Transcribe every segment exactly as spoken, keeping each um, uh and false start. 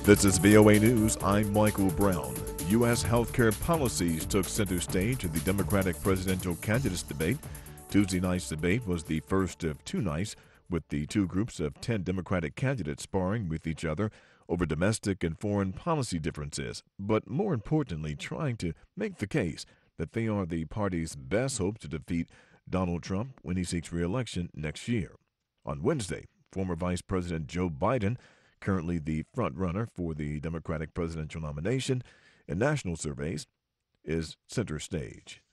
This is V O A News. I'm Michael Brown. U S healthcare policies took center stage at the Democratic presidential candidates debate. Tuesday night's debate was the first of two nights, with the two groups of ten Democratic candidates sparring with each other over domestic and foreign policy differences, but more importantly, trying to make the case that they are the party's best hope to defeat Donald Trump when he seeks re-election next year. On Wednesday, former Vice President Joe Biden, currently the front-runner for the Democratic presidential nomination in national surveys, is center stage.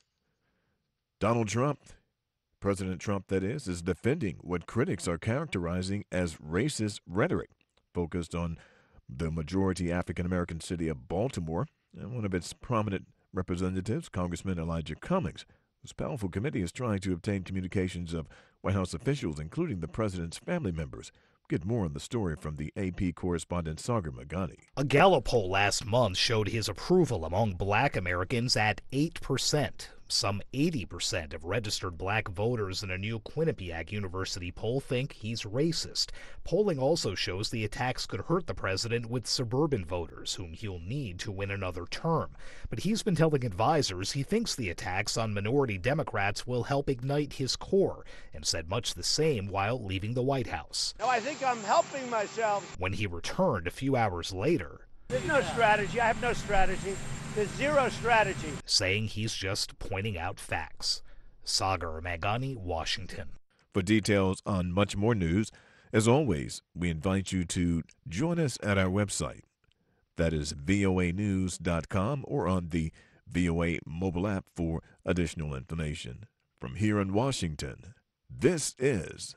Donald Trump, President Trump that is, is defending what critics are characterizing as racist rhetoric, focused on the majority African-American city of Baltimore, and one of its prominent representatives, Congressman Elijah Cummings, whose powerful committee is trying to obtain communications of White House officials, including the president's family members. Get more on the story from the A P correspondent Sagar Meghani. A Gallup poll last month showed his approval among black Americans at eight percent. Some eighty percent of registered black voters in a new Quinnipiac University poll think he's racist. Polling also shows the attacks could hurt the president with suburban voters, whom he'll need to win another term. But he's been telling advisors he thinks the attacks on minority Democrats will help ignite his core, and said much the same while leaving the White House. No, I think I'm helping myself. When he returned a few hours later, There's no strategy. I have no strategy. There's zero strategy. saying he's just pointing out facts. Sagar Meghani, Washington. For details on much more news, as always, we invite you to join us at our website. That is V O A news dot com, or on the V O A mobile app for additional information. From here in Washington, this is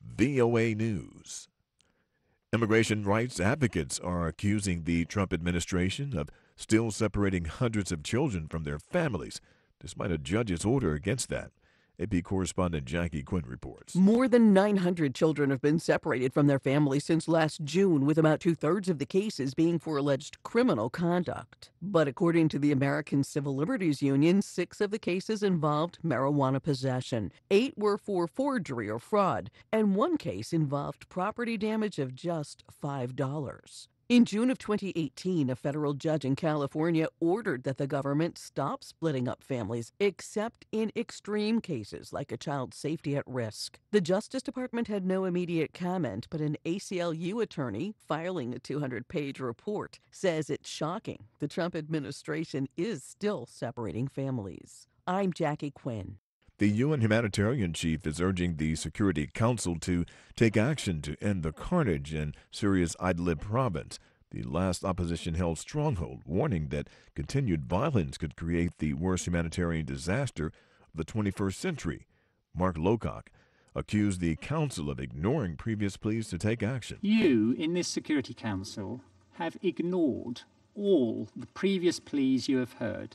V O A News. Immigration rights advocates are accusing the Trump administration of still separating hundreds of children from their families, despite a judge's order against that. A P correspondent Jackie Quinn reports. More than nine hundred children have been separated from their families since last June, with about two-thirds of the cases being for alleged criminal conduct. But according to the American Civil Liberties Union, six of the cases involved marijuana possession, eight were for forgery or fraud, and one case involved property damage of just five dollars. In June of twenty eighteen, a federal judge in California ordered that the government stop splitting up families, except in extreme cases like a child's safety at risk. The Justice Department had no immediate comment, but an A C L U attorney filing a two hundred page report says it's shocking the Trump administration is still separating families. I'm Jackie Quinn. The U N humanitarian chief is urging the Security Council to take action to end the carnage in Syria's Idlib province, the last opposition-held stronghold, warning that continued violence could create the worst humanitarian disaster of the twenty-first century. Mark Lowcock accused the council of ignoring previous pleas to take action. You, in this Security Council, have ignored all the previous pleas you have heard.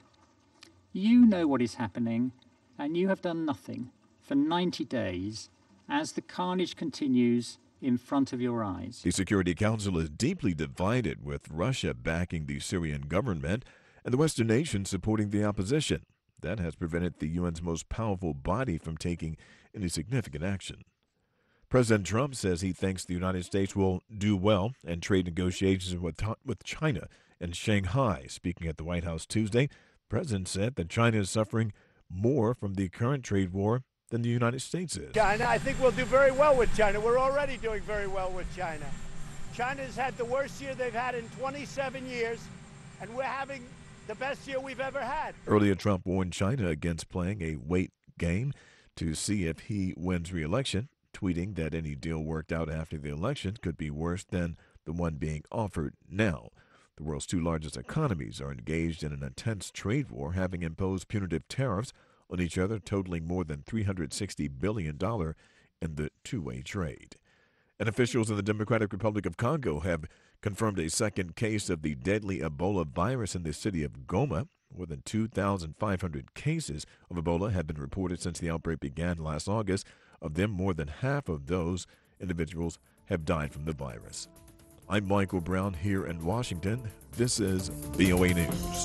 You know what is happening, and you have done nothing for ninety days as the carnage continues in front of your eyes. The Security Council is deeply divided, with Russia backing the Syrian government and the Western nations supporting the opposition. That has prevented the U N's most powerful body from taking any significant action. President Trump says he thinks the United States will do well in trade negotiations with, with China and Shanghai. Speaking at the White House Tuesday, the president said that China is suffering more from the current trade war than the United States is. China, I think we'll do very well with China. We're already doing very well with China. China's had the worst year they've had in twenty-seven years, and we're having the best year we've ever had. Earlier, Trump warned China against playing a wait game to see if he wins re-election, tweeting that any deal worked out after the election could be worse than the one being offered now. The world's two largest economies are engaged in an intense trade war, having imposed punitive tariffs on each other totaling more than three hundred sixty billion dollars in the two-way trade. And officials in the Democratic Republic of Congo have confirmed a second case of the deadly Ebola virus in the city of Goma. More than two thousand five hundred cases of Ebola have been reported since the outbreak began last August. Of them, more than half of those individuals have died from the virus. I'm Michael Brown here in Washington. This is V O A News.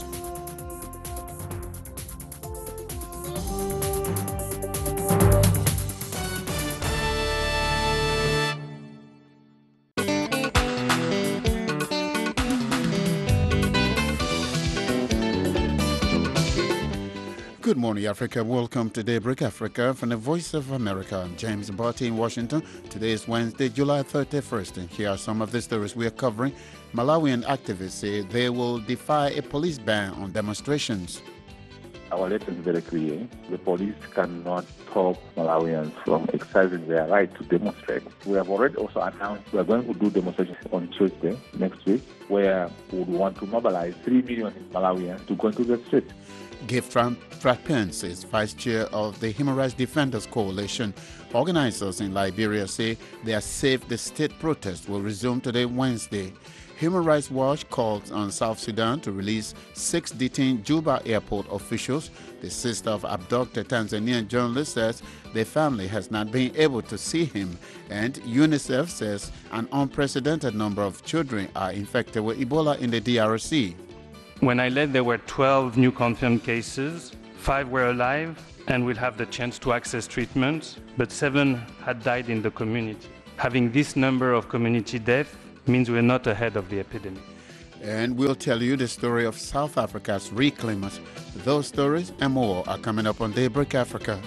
Good morning, Africa. Welcome to Daybreak Africa from the Voice of America. I'm James Barty in Washington. Today is Wednesday, July thirty-first, and here are some of the stories we are covering. Malawian activists say they will defy a police ban on demonstrations. Our letter is very clear. The police cannot stop Malawians from exercising their right to demonstrate. We have already also announced we are going to do demonstrations on Tuesday next week, where we would want to mobilize three million Malawians to go into the streets. Gift Trapens is vice chair of the Human Rights Defenders Coalition. Organizers in Liberia say they are safe the state protest will resume today, Wednesday. Human Rights Watch calls on South Sudan to release six detained Juba airport officials. The sister of abducted Tanzanian journalist says their family has not been able to see him. And UNICEF says an unprecedented number of children are infected with Ebola in the D R C. When I left, there were twelve new confirmed cases. Five were alive and will have the chance to access treatment, but seven had died in the community. Having this number of community deaths means we're not ahead of the epidemic. And we'll tell you the story of South Africa's reclaimers. Those stories and more are coming up on Daybreak Africa.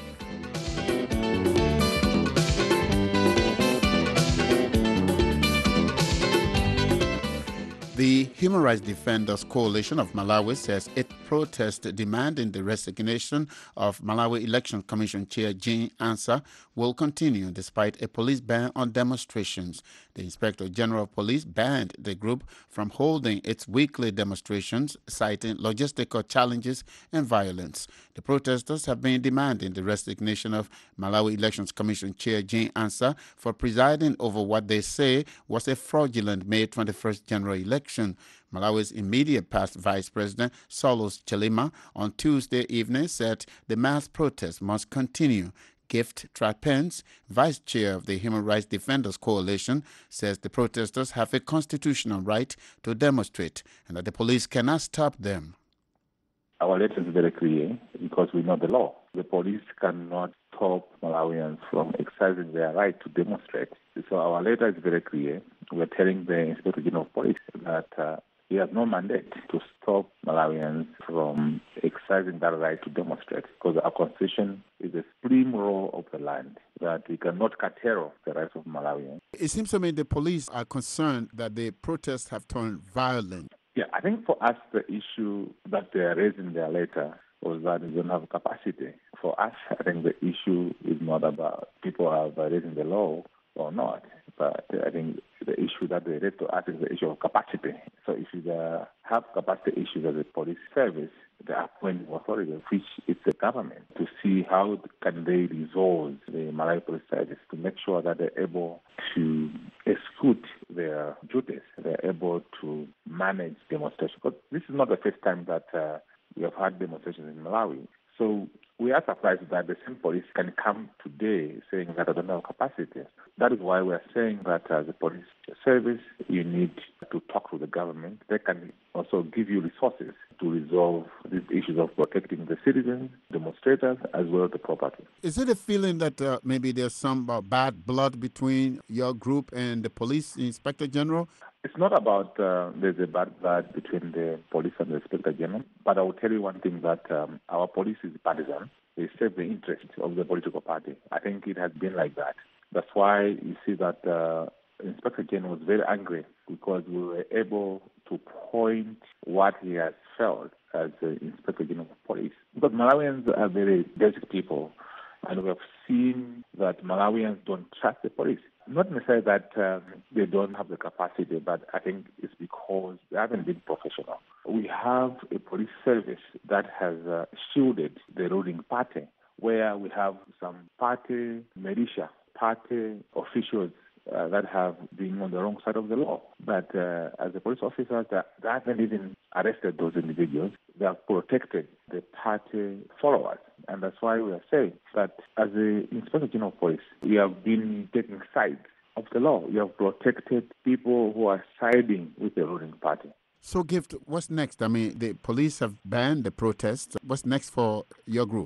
The Human Rights Defenders Coalition of Malawi says it protests demanding the resignation of Malawi Election Commission Chair Jean Ansah will continue despite a police ban on demonstrations. The Inspector General of Police banned the group from holding its weekly demonstrations, citing logistical challenges and violence. The protesters have been demanding the resignation of Malawi Elections Commission Chair Jean Ansah for presiding over what they say was a fraudulent May twenty-first general election. Malawi's immediate past Vice President Solos Chilima on Tuesday evening said the mass protest must continue. Gift Trapens, Vice Chair of the Human Rights Defenders Coalition, says the protesters have a constitutional right to demonstrate and that the police cannot stop them. Our letter is very clear because we know the law. The police cannot stop Malawians from exercising their right to demonstrate. So our letter is very clear. We're telling the Inspector General of Police that uh, he has no mandate to stop Malawians from exercising that right to demonstrate because our constitution is the supreme law of the land, that we cannot curtail the rights of Malawians. It seems to me the police are concerned that the protests have turned violent. Yeah, I think for us the issue that they raised in their letter was that we don't have capacity. For us, I think the issue is not about people are violating the law or not, but I think the issue that they raised to us is the issue of capacity. So if you uh, have capacity issues as a police service, the appointing authority, which is the government, to see how can they resolve the Malawi police service to make sure that they're able to execute their duties, they're able to manage demonstrations. Because this is not the first time that uh, we have had demonstrations in Malawi. So we are surprised that the same police can come today saying that I don't have capacity. That is why we are saying that as a police service, you need to talk to the government. They can also give you resources to resolve these issues of protecting the citizens, demonstrators, as well as the property. Is it a feeling that uh, maybe there's some uh, bad blood between your group and the police inspector general? It's not about uh, there's a bad blood between the police and the inspector general, but I will tell you one thing, that um, our police is partisan. They serve the interests of the political party. I think it has been like that. That's why you see that uh, Inspector General was very angry because we were able to point what he has felt as the Inspector General of Police. Because Malawians are very basic people, and we have seen that Malawians don't trust the police. Not necessarily that um, they don't have the capacity, but I think it's because they haven't been professional. We have a police service that has uh, shielded the ruling party, where we have some party militia, party officials uh, that have been on the wrong side of the law. But uh, as a police officer, they, they haven't even arrested those individuals. They have protected the party followers. And that's why we are saying that as the Inspector General of Police, we have been taking sides of the law. We have protected people who are siding with the ruling party. So, Gift, what's next? I mean, the police have banned the protests. What's next for your group?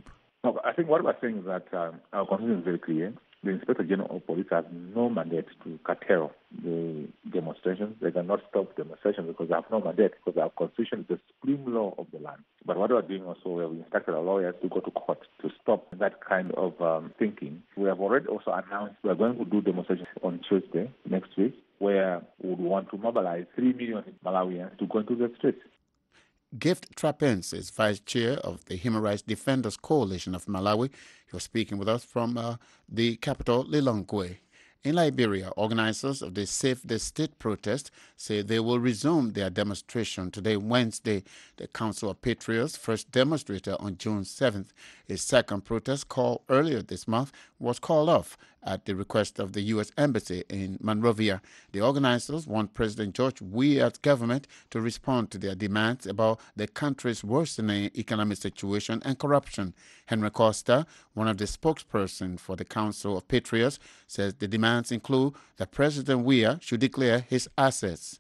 No, I think what we're saying is that um, our constitution is very clear. The Inspector General of Police has no mandate to curtail the demonstrations. They cannot stop demonstrations because they have no mandate, because our constitution is the supreme law of the land. But what we are doing also, we have instructed our lawyers to go to court to stop that kind of um, thinking. We have already also announced we are going to do demonstrations on Tuesday next week, where we would want to mobilize three million Malawians to go into the streets. Gift Trapens is vice chair of the Human Rights Defenders Coalition of Malawi. He was speaking with us from uh, the capital, Lilongwe. In Liberia, organizers of the Save the State protest say they will resume their demonstration today, Wednesday. The Council of Patriots first demonstrated on June seventh. A second protest called earlier this month was called off at the request of the U S Embassy in Monrovia. The organizers want President George Weah's government to respond to their demands about the country's worsening economic situation and corruption. Henry Costa, one of the spokespersons for the Council of Patriots, says the demands include that President Weah should declare his assets.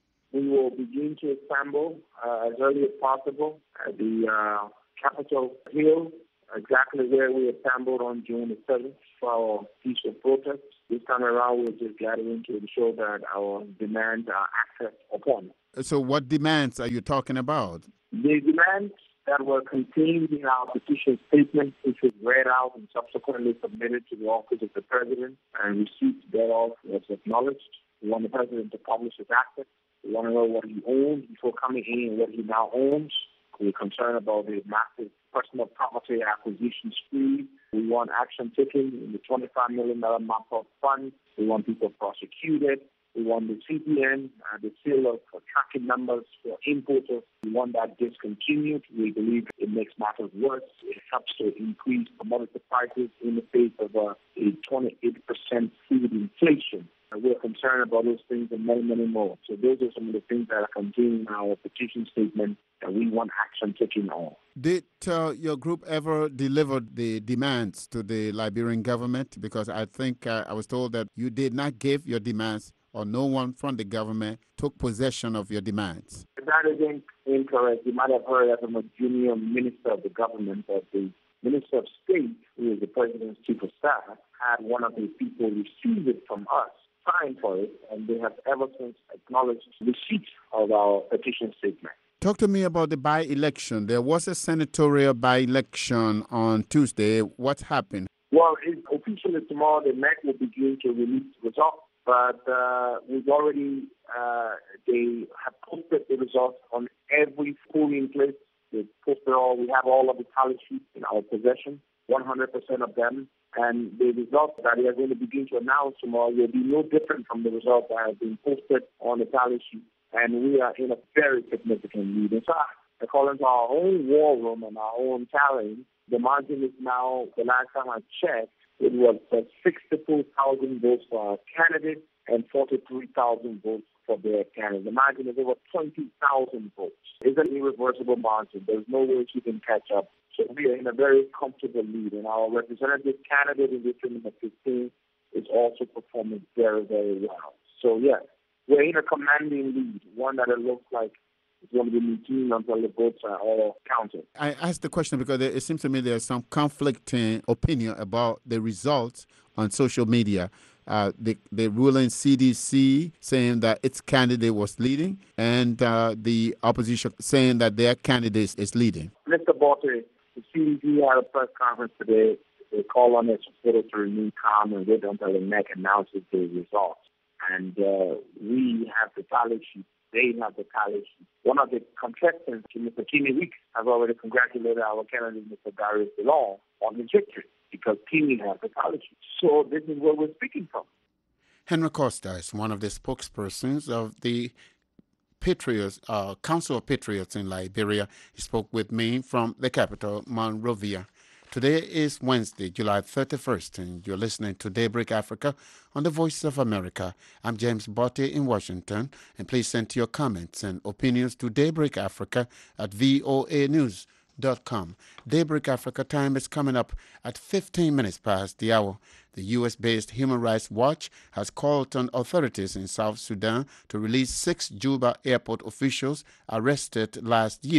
We will begin to assemble uh, as early as possible at the uh, Capitol Hill, exactly where we assembled on June the seventh for our peaceful protest. This time around, we're just gathering to ensure that our demands are acted upon. So what demands are you talking about? The demands that were contained in our petition statement, which was read out and subsequently submitted to the office of the president, and receipt thereof was acknowledged. We want the president to publish his assets. We want to know what he owned before coming in and what he now owns. We're concerned about the massive personal property acquisition spree. We want action taken in the twenty-five million dollars MAPOC fund. We want people prosecuted. We want the C P N, uh, the sale of uh, tracking numbers for importers. We want that discontinued. We believe it makes matters worse. It helps to increase commodity prices in the face of uh, a twenty-eight percent food inflation. Uh, we're concerned about those things and many, many more. So those are some of the things that are contained in our petition statement that we want action taken on. Did uh, your group ever deliver the demands to the Liberian government? Because I think uh, I was told that you did not give your demands, or no one from the government took possession of your demands. That is incorrect. You might have heard that from a junior minister of the government that the Minister of State, who is the President's Chief of Staff, had one of the people receive it from us, sign for it, and they have ever since acknowledged receipt of our petition statement. Talk to me about the by-election. There was a senatorial by-election on Tuesday. What happened? Well, it, officially tomorrow the M E C will begin to release the results, but uh, we've already, uh, they have posted the results on every polling place. They posted all, we have all of the tally sheets in our possession, one hundred percent of them. And the results that they are going to begin to announce tomorrow will be no different from the results that have been posted on the tally sheet. And we are in a very significant lead. In fact, according to our own war room and our own tallying, the margin is now, the last time I checked, it was sixty-four thousand votes for our candidate and forty-three thousand votes for their candidate. The margin is over twenty thousand votes. It's an irreversible margin. There's no way she can catch up. So we are in a very comfortable lead. And our representative candidate in district number fifteen is also performing very, very well. So, yes, we're in a commanding lead, one that it looks like it's going to be maintained until the votes are all counted. I asked the question because it seems to me there's some conflicting opinion about the results on social media. Uh, the, the ruling C D C saying that its candidate was leading, and uh, the opposition saying that their candidate is leading. Mister Botte, the C D C had a press conference today. They call on their supporters to remain calm and wait until the M E C announces the results. And uh, we have the tally sheet. They have the tally sheet. One of the contestants, Mister Kimi Weeks, has already congratulated our candidate, Mister Darius DeLong, on his victory because Kimi has the tally sheet. So this is where we're speaking from. Henry Costa is one of the spokespersons of the Patriots, uh, Council of Patriots in Liberia. He spoke with me from the capital, Monrovia. Today is Wednesday, July thirty-first, and you're listening to Daybreak Africa on the Voice of America. I'm James Botte in Washington, and please send your comments and opinions to Daybreak Africa at voa news dot com. Daybreak Africa time is coming up at fifteen minutes past the hour. The U S-based Human Rights Watch has called on authorities in South Sudan to release six Juba airport officials arrested last year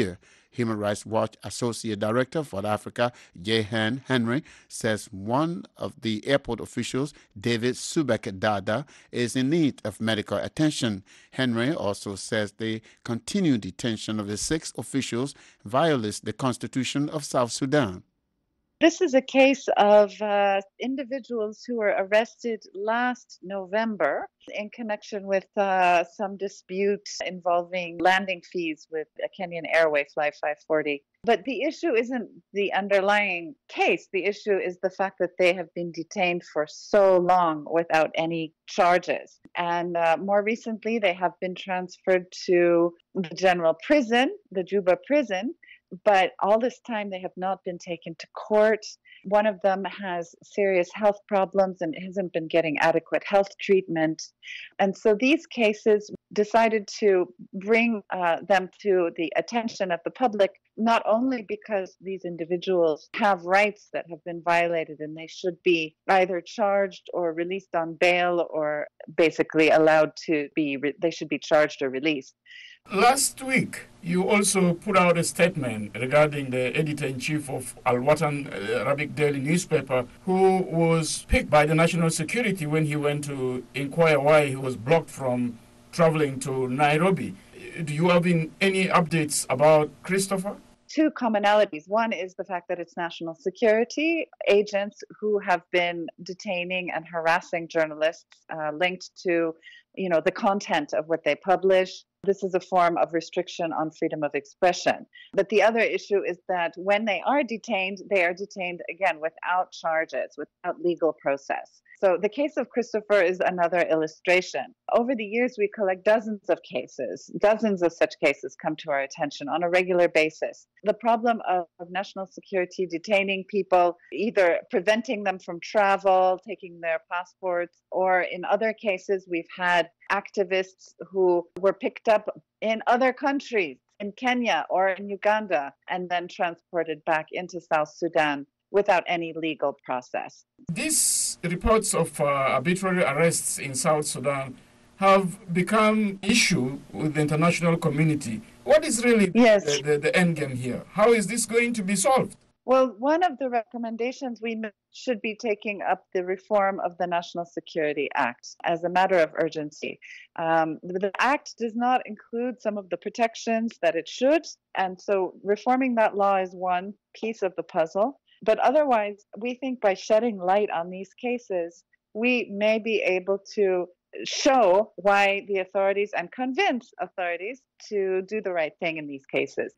Human Rights Watch Associate Director for Africa, Jehan Henry, says one of the airport officials, David Subek Dada, is in need of medical attention. Henry also says the continued detention of the six officials violates the Constitution of South Sudan. This is a case of uh, individuals who were arrested last November in connection with uh, some dispute involving landing fees with a Kenyan Airway Fly five forty. But the issue isn't the underlying case. The issue is the fact that they have been detained for so long without any charges. And uh, more recently, they have been transferred to the general prison, the Juba prison. But all this time, they have not been taken to court. One of them has serious health problems and hasn't been getting adequate health treatment. And so these cases decided to bring uh, them to the attention of the public, not only because these individuals have rights that have been violated and they should be either charged or released on bail or basically allowed to be, re- they should be charged or released. Last week, you also put out a statement regarding the editor-in-chief of Al Watan uh, Arabic Daily newspaper, who was picked by the national security when he went to inquire why he was blocked from traveling to Nairobi. Do you have in any updates about Christopher? Two commonalities. One is the fact that it's national security agents who have been detaining and harassing journalists uh, linked to, you know, the content of what they publish. This is a form of restriction on freedom of expression. But the other issue is that when they are detained, they are detained, again, without charges, without legal process. So the case of Christopher is another illustration. Over the years, we collect dozens of cases. Dozens of such cases come to our attention on a regular basis. The problem of, of national security detaining people, either preventing them from travel, taking their passports, or in other cases, we've had activists who were picked up in other countries, in Kenya or in Uganda, and then transported back into South Sudan without any legal process. These reports of uh, arbitrary arrests in South Sudan have become issue with the international community. What is really yes. the, the, the end game here? How is this going to be solved? Well, one of the recommendations we should be taking up the reform of the National Security Act as a matter of urgency. Um, the Act does not include some of the protections that it should, and so reforming that law is one piece of the puzzle. But otherwise, we think by shedding light on these cases, we may be able to show why the authorities and convince authorities to do the right thing in these cases.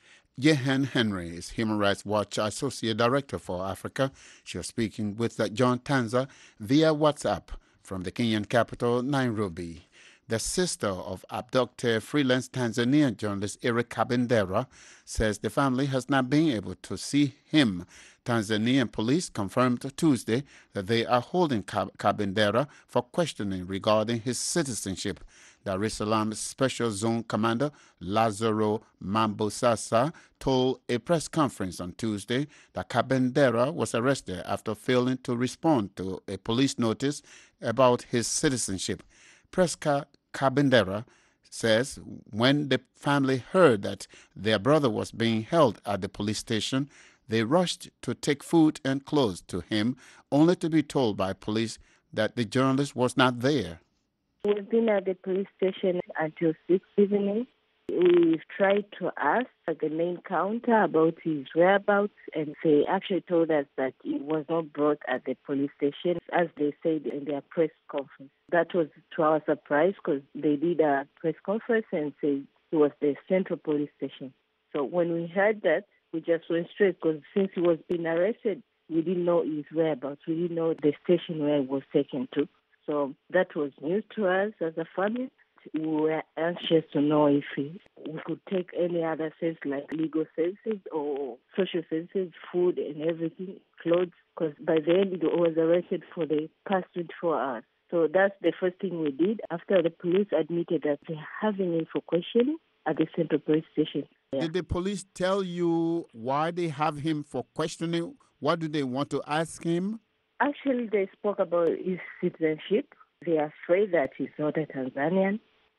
Jehan Henry is Human Rights Watch Associate Director for Africa. She was speaking with John Tanza via WhatsApp from the Kenyan capital, Nairobi. The sister of abducted freelance Tanzanian journalist Eric Kabendera says the family has not been able to see him. Tanzanian police confirmed Tuesday that they are holding Kabendera for questioning regarding his citizenship. Dar es Salaam Special Zone Commander Lazaro Mambosasa told a press conference on Tuesday that Kabendera was arrested after failing to respond to a police notice about his citizenship. Preska Kabendera says when the family heard that their brother was being held at the police station, they rushed to take food and clothes to him, only to be told by police that the journalist was not there. We've been at the police station until six evening. We've tried to ask the main counter about his whereabouts, and they actually told us that he was not brought at the police station, as they said in their press conference. That was to our surprise, because they did a press conference and said it was the central police station. So when we heard that, we just went straight, because since he was being arrested, we didn't know his whereabouts. We didn't know the station where he was taken to. So that was news to us as a family. We were anxious to know if we could take any other service like legal services or social services, food and everything, clothes, because by then he was arrested for the past twenty-four hours. So that's the first thing we did after the police admitted that they're having him for questioning at the central police station. Yeah. Did the police tell you why they have him for questioning? What do they want to ask him? Actually, they spoke about his citizenship. They are afraid that he's not a Tanzanian.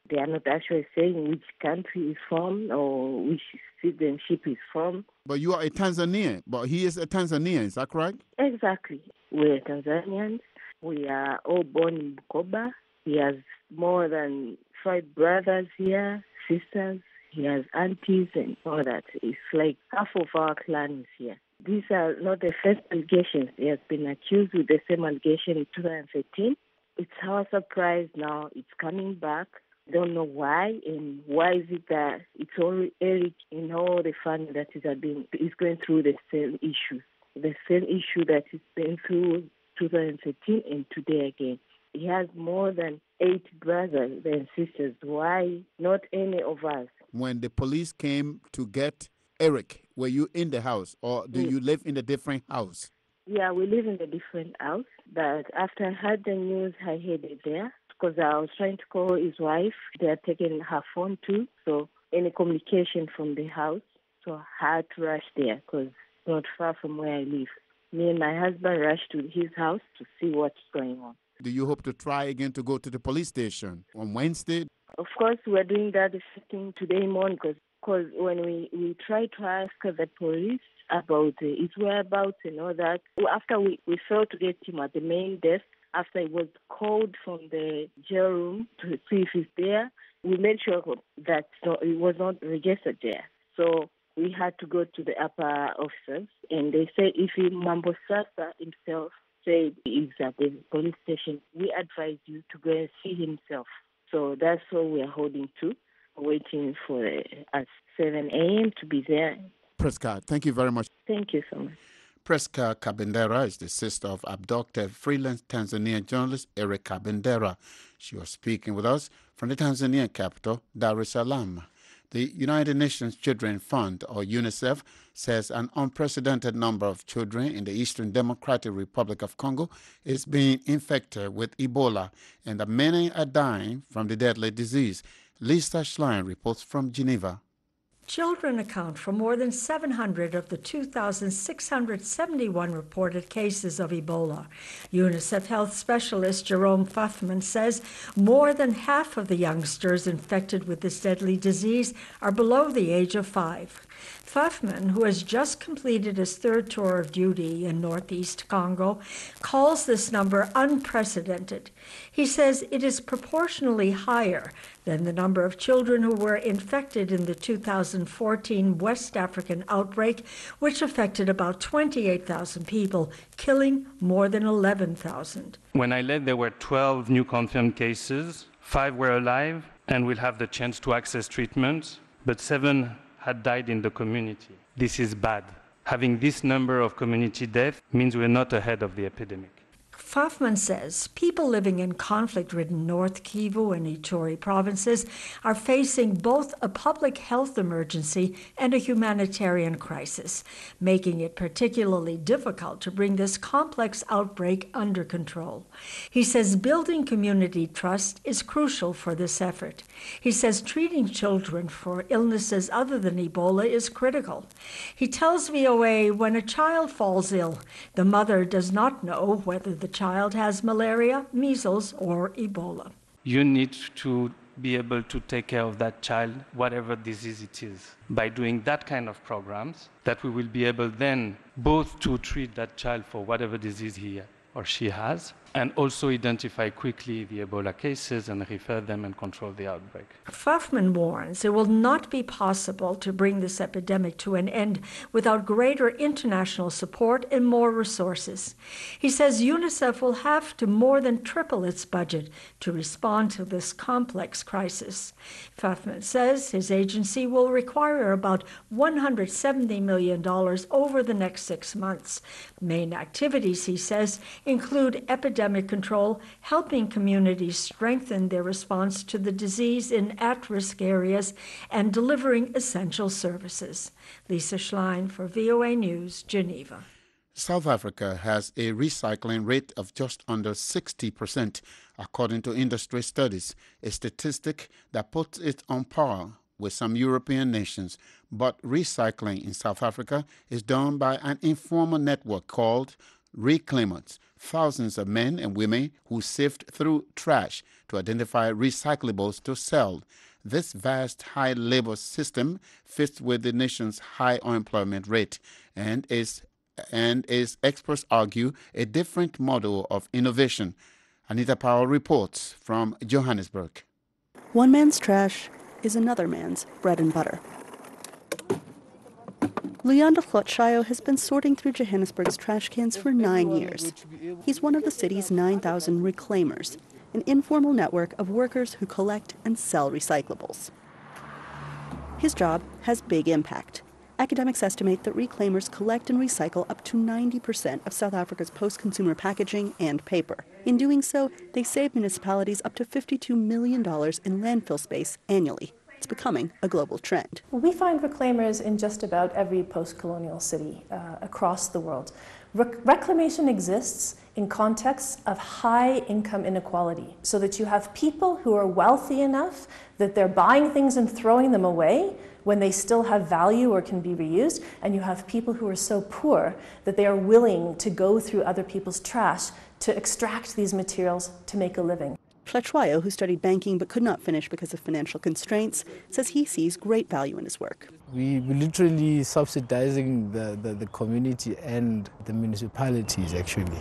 They are not actually saying which country is from or which citizenship is from. But you are a Tanzanian, but he is a Tanzanian, is that correct? Exactly. We're Tanzanians. We are all born in Bukoba. He has more than five brothers here, sisters. He has aunties and all that. It's like half of our clan is here. These are not the first allegations. He has been accused with the same allegation in two thousand thirteen. It's our surprise now. It's coming back. I don't know why, and why is it that it's only Eric in all the family that is, being, is going through the same issues, the same issue that he's been through two thousand thirteen and today again. He has more than eight brothers and sisters. Why not any of us? When the police came to get Eric, were you in the house or do you live in a different house? Yeah, we live in a different house. But after I heard the news, I headed there because I was trying to call his wife. They are taking her phone too, so any communication from the house. So I had to rush there because it's not far from where I live. Me and my husband rushed to his house to see what's going on. Do you hope to try again to go to the police station on Wednesday? Of course, we're doing that thing today morning because because when we, we try to ask the police about uh, his whereabouts and all that, after we, we failed to get him at the main desk, after he was called from the jail room to see if he's there, we made sure that no, he was not registered there. So we had to go to the upper officers, and they said if he, Mambo Sasa himself said he's at the police station, we advise you to go and see himself. So that's what we are holding to, waiting for uh, at seven a.m. to be there. Priska, thank you very much. Thank you so much. Priska Kabendera is the sister of abducted freelance Tanzanian journalist Eric Kabendera. She was speaking with us from the Tanzanian capital, Dar es Salaam. The United Nations Children's Fund, or UNICEF, says an unprecedented number of children in the Eastern Democratic Republic of Congo is being infected with Ebola and that many are dying from the deadly disease. Lisa Schlein reports from Geneva. Children account for more than seven hundred of the two thousand six hundred seventy-one reported cases of Ebola. UNICEF health specialist Jerome Pfaffman says more than half of the youngsters infected with this deadly disease are below the age of five. Pfaffman, who has just completed his third tour of duty in northeast Congo, calls this number unprecedented. He says it is proportionally higher than the number of children who were infected in the two thousand fourteen West African outbreak, which affected about twenty-eight thousand people, killing more than eleven thousand. When I left, there were twelve new confirmed cases, five were alive and will have the chance to access treatment, but seven had died in the community. This is bad. Having this number of community deaths means we're not ahead of the epidemic. Pfaffman says people living in conflict-ridden North Kivu and Ituri provinces are facing both a public health emergency and a humanitarian crisis, making it particularly difficult to bring this complex outbreak under control. He says building community trust is crucial for this effort. He says treating children for illnesses other than Ebola is critical. He tells V O A when a child falls ill, the mother does not know whether the child has malaria, measles, or Ebola. You need to be able to take care of that child, whatever disease it is. By doing that kind of programs, that we will be able then both to treat that child for whatever disease he or she has, and also identify quickly the Ebola cases and refer them and control the outbreak. Pfaffman warns it will not be possible to bring this epidemic to an end without greater international support and more resources. He says UNICEF will have to more than triple its budget to respond to this complex crisis. Pfaffman says his agency will require about one hundred seventy million dollars over the next six months. Main activities, he says, include epidemic control, helping communities strengthen their response to the disease in at-risk areas, and delivering essential services. Lisa Schlein for V O A News, Geneva. South Africa has a recycling rate of just under sixty percent, according to industry studies, a statistic that puts it on par with some European nations. But recycling in South Africa is done by an informal network called Reclaimants. thousands of men and women who sift through trash to identify recyclables to sell. This vast high labor system fits with the nation's high unemployment rate and is, and is experts argue, a different model of innovation. Anita Powell reports from Johannesburg. One man's trash is another man's bread and butter. Luyanda Hlotshaya has been sorting through Johannesburg's trash cans for nine years. He's one of the city's nine thousand reclaimers, an informal network of workers who collect and sell recyclables. His job has big impact. Academics estimate that reclaimers collect and recycle up to ninety percent of South Africa's post-consumer packaging and paper. In doing so, they save municipalities up to fifty-two million dollars in landfill space annually. It's becoming a global trend. We find reclaimers in just about every post-colonial city uh, across the world. Rec- reclamation exists in contexts of high income inequality, so that you have people who are wealthy enough that they're buying things and throwing them away when they still have value or can be reused, and you have people who are so poor that they are willing to go through other people's trash to extract these materials to make a living. Hlotshaya, who studied banking but could not finish because of financial constraints, says he sees great value in his work. We, we're literally subsidizing the, the, the community and the municipalities, actually,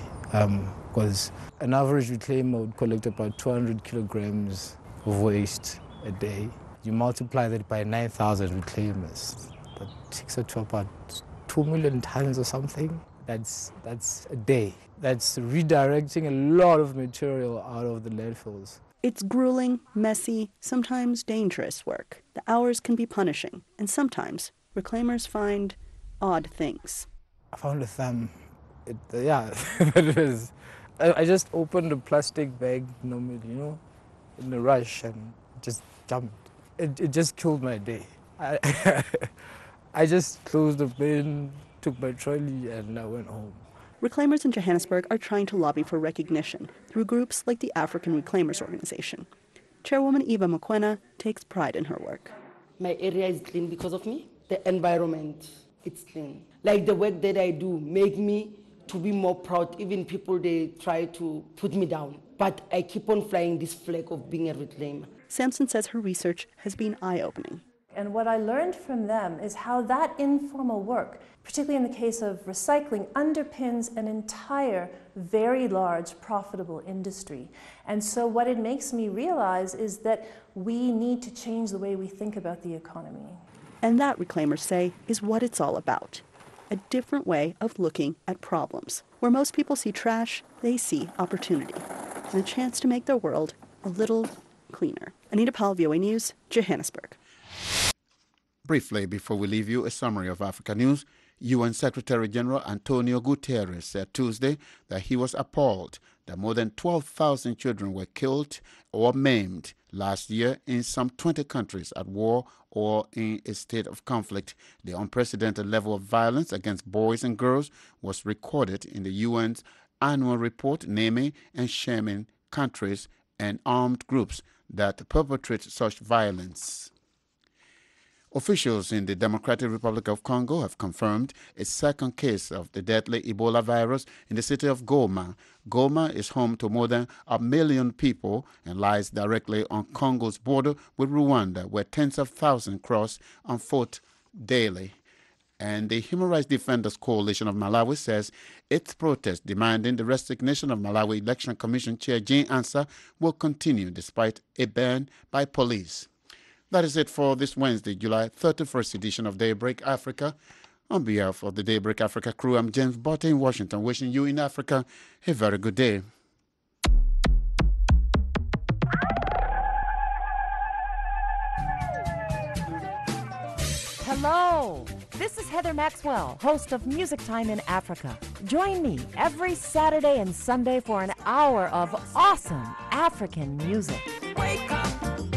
because um, an average reclaimer would collect about two hundred kilograms of waste a day. You multiply that by nine thousand reclaimers, that takes it to about two million tons or something. That's, that's a day. That's redirecting a lot of material out of the landfills. It's grueling, messy, sometimes dangerous work. The hours can be punishing, and sometimes reclaimers find odd things. I found a thumb. It, uh, yeah, it is. I, I just opened a plastic bag normally, you know, in a rush, and just jumped. It, it just killed my day. I, I just closed the bin, took my trolley, and I went home. Reclaimers in Johannesburg are trying to lobby for recognition through groups like the African Reclaimers Organization. Chairwoman Eva Mokoena takes pride in her work. My area is clean because of me. The environment, it's clean. Like the work that I do make me to be more proud. Even people, they try to put me down. But I keep on flying this flag of being a reclaimer. Sampson says her research has been eye-opening. And what I learned from them is how that informal work, particularly in the case of recycling, underpins an entire, very large, profitable industry. And so what it makes me realize is that we need to change the way we think about the economy. And that, reclaimers say, is what it's all about. A different way of looking at problems. Where most people see trash, they see opportunity. And a chance to make their world a little cleaner. Anita Powell, V O A News, Johannesburg. Briefly, before we leave you, a summary of Africa news. U N Secretary General Antonio Guterres said Tuesday that he was appalled that more than twelve thousand children were killed or maimed last year in some twenty countries at war or in a state of conflict. The unprecedented level of violence against boys and girls was recorded in the U N's annual report naming and shaming countries and armed groups that perpetrate such violence. Officials in the Democratic Republic of Congo have confirmed a second case of the deadly Ebola virus in the city of Goma. Goma is home to more than a million people and lies directly on Congo's border with Rwanda, where tens of thousands cross on foot daily. And the Human Rights Defenders Coalition of Malawi says its protest demanding the resignation of Malawi Election Commission Chair Jean Ansah will continue despite a ban by police. That is it for this Wednesday, July thirty-first edition of Daybreak Africa. On behalf of the Daybreak Africa crew, I'm James Botte in Washington, wishing you in Africa a very good day. Hello, this is Heather Maxwell, host of Music Time in Africa. Join me every Saturday and Sunday for an hour of awesome African music. Wake up.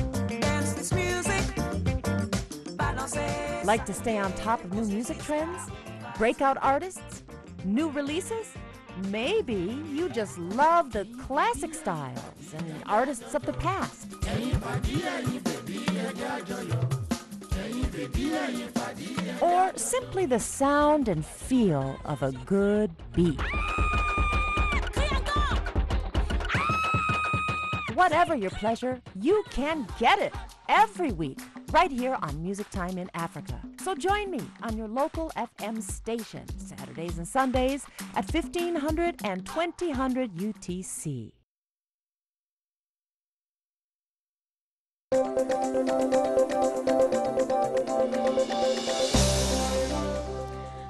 Like to stay on top of new music trends? Breakout artists? New releases? Maybe you just love the classic styles and artists of the past. Or simply the sound and feel of a good beat. Whatever your pleasure, you can get it every week right here on Music Time in Africa. So join me on your local F M station Saturdays and Sundays at fifteen hundred and twenty hundred U T C.